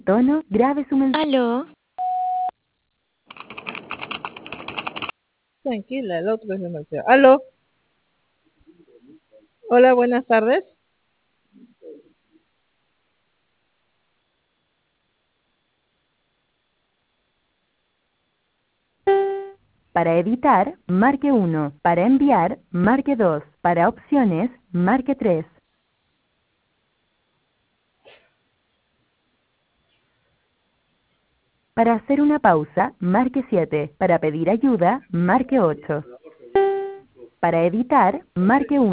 Tono, grabe su mensaje. Aló, Tranquila, el otro es demasiado. Aló, hola, buenas tardes. Para editar, marque 1. Para enviar, marque 2. Para opciones, marque 3. Para hacer una pausa, marque 7. Para pedir ayuda, marque 8. Para editar, marque 1.